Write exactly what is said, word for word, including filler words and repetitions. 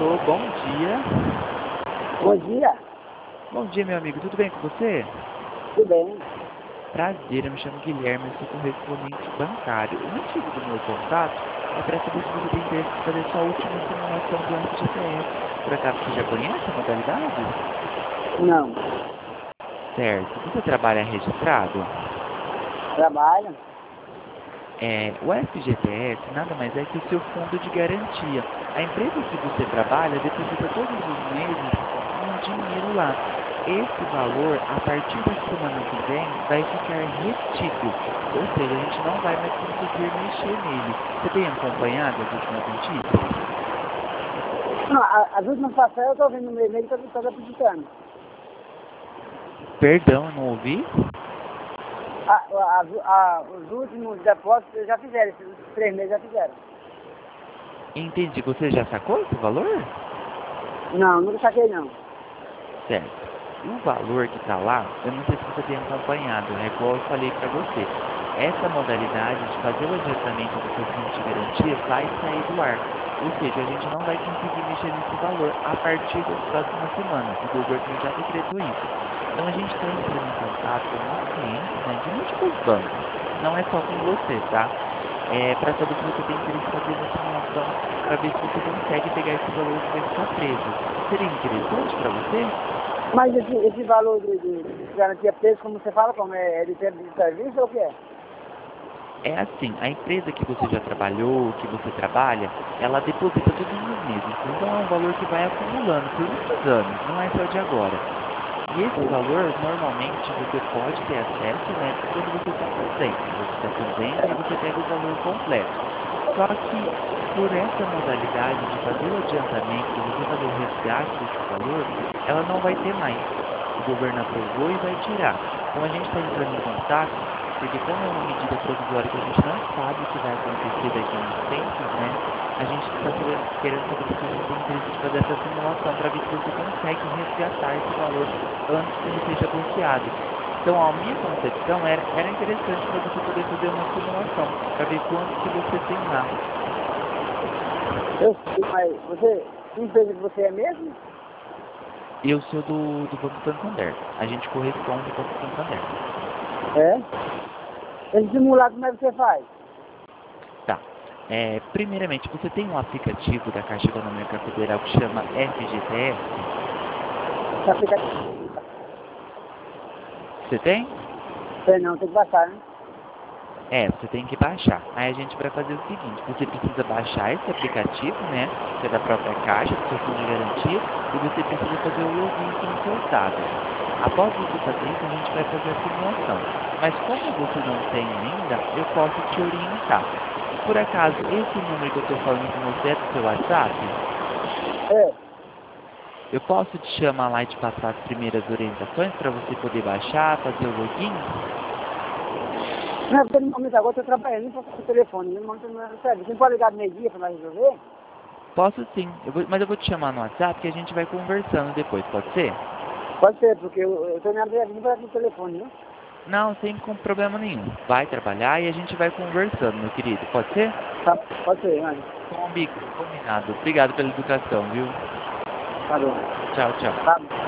Alô, bom dia. Bom dia. Bom dia, meu amigo. Tudo bem com você? Tudo bem. Prazer, eu me chamo Guilherme, eu sou correspondente bancário. O motivo do meu contato é para saber se você tem interesse em fazer sua última simulação do F G T S. Por acaso você já conhece a modalidade? Não. Certo. Você trabalha registrado? Trabalho. É, o F G T S nada mais é que o seu fundo de garantia. A empresa que você trabalha deposita todos os meses um dinheiro lá. Esse valor, a partir da semana que vem, vai ficar retido. Ou seja, a gente não vai mais conseguir mexer nele. Você tem acompanhado as últimas notícias? Não, a- as últimas passagens eu estou vendo no meu e-mail que eu estou depositando. Perdão, eu não ouvi? A, a, a, os últimos depósitos já fizeram, esses três meses já fizeram. Entendi. Você já sacou esse valor? Não, nunca saquei não. Certo. O valor que está lá, eu não sei se você tem acompanhado, né? Igual eu falei para você. Essa modalidade de fazer o adiantamento do seu fundo de garantia vai sair do ar. Ou seja, a gente não vai conseguir mexer nesse valor a partir das próximas semanas. O governo já decretou isso. Então a gente está entrando em contato com os clientes, né, de múltiplos bancos. Não é só com você, tá? É para saber se você tem interesse em fazer uma simulação para ver se você consegue pegar esse valor que vai ficar preso. Seria interessante para você? Mas esse, esse valor de, de, de garantia preço, como você fala, como é, é de tempo de serviço ou o que é? É assim, a empresa que você já trabalhou, que você trabalha, ela deposita todos os meses. Então é um valor que vai acumulando por muitos anos, não é só de agora. E esse valor, normalmente, você pode ter acesso, né, quando você se aposenta. Você se aposenta e você pega o valor completo. Só que, por essa modalidade de fazer o adiantamento, de você fazer o resgate desse valor, ela não vai ter mais. O governo aprovou e vai tirar. Então a gente está entrando em contato, porque como é uma medida provisória que a gente não sabe o que vai acontecer daqui a uns tempos, né? A gente está querendo saber se você tem interesse de fazer essa simulação para ver se você consegue resgatar esse valor antes que ele seja bloqueado. Então, a minha concepção era, era interessante para você poder fazer uma simulação, para ver quanto que você tem lá. Eu sei, mas você, que empresa que você é mesmo? Eu sou do, do Banco Santander. A gente corresponde com o Banco Santander. É? Esse simulado como é que você faz? Tá. É, primeiramente, você tem um aplicativo da Caixa Econômica Federal que chama F G T S? Esse aplicativo? Você tem? Sei não, tem que baixar, né? É, você tem que baixar. Aí a gente vai fazer o seguinte, você precisa baixar esse aplicativo, né, que é da própria Caixa, do seu fundo de garantia, e você precisa fazer o login com os seus dados. Após você fazer isso, a gente vai fazer a simulação. Mas como você não tem ainda, eu posso te orientar. Por acaso, esse número que eu estou falando com você é do seu WhatsApp? É. Eu posso te chamar lá e te passar as primeiras orientações para você poder baixar, fazer o login? Não, porque no momento agora eu estou trabalhando, não posso com o telefone, no momento não é sério. Você não pode ligar no meio-dia para nós resolver? Posso sim, eu vou- mas eu vou te chamar no WhatsApp que a gente vai conversando depois, pode ser? Pode ser, porque eu estou na minha vida para o telefone, né? Não, sem com problema nenhum. Vai trabalhar e a gente vai conversando, meu querido. Pode ser? Tá, pode ser, mano. Combi- Combinado. Obrigado pela educação, viu? Tá bom. Tchau, tchau. Tá bom.